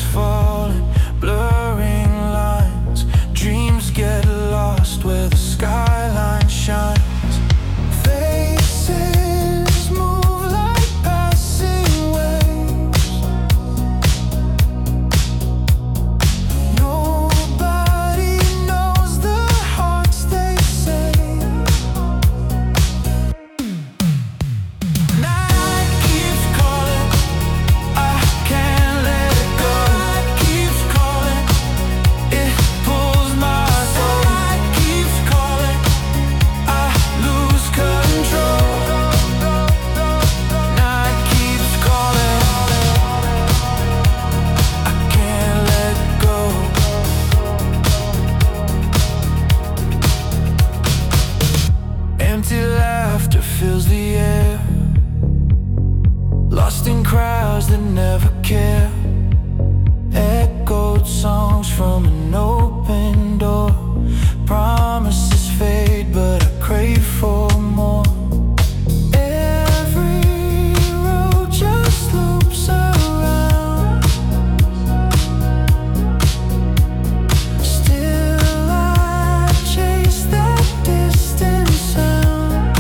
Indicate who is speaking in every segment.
Speaker 1: falling, blurring lines. Dreams get lost where the skyline shines. Faces move like passing waves. Nobody knows the hearts they save. Night keeps calling, I can't let it go. Night keeps calling, it pulls my soul. Night keeps calling, I lose control. Night keeps calling, I can't let go. Empty laughter fills the air, lost in crowds that never care. Echoed songs from an open door. Promises fade, but I crave for more. Every road just loops around. Still I chase that distant sound.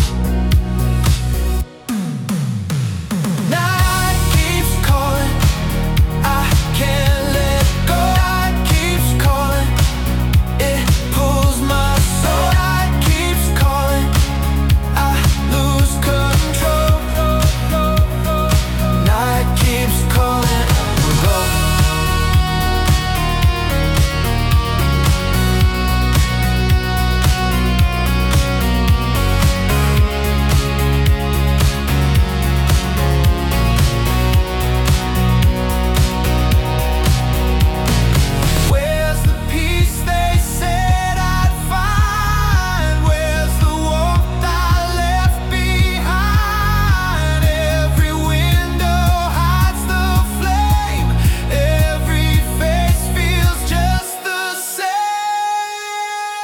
Speaker 1: Night keeps calling, I can't let go. Night keeps calling, it pulls my soul. Night keeps calling, I lose control. Night keeps calling, go. Where's the peace they said I'd find? Where's the warmth I left behind? Every window hides the flame. Every face feels just the same.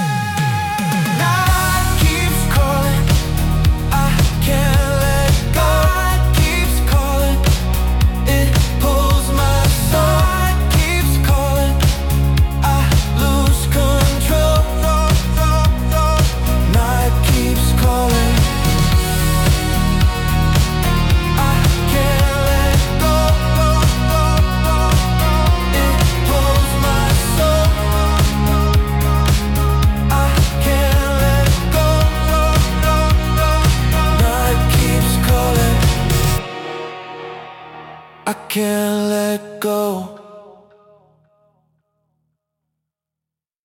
Speaker 1: Night keeps calling, I can't let go. Night keeps calling, it pulls my soul. Night keeps calling, I lose control. Night keeps calling, I can't let go. It pulls my soul. I can't let go. Night keeps calling, I can't let go.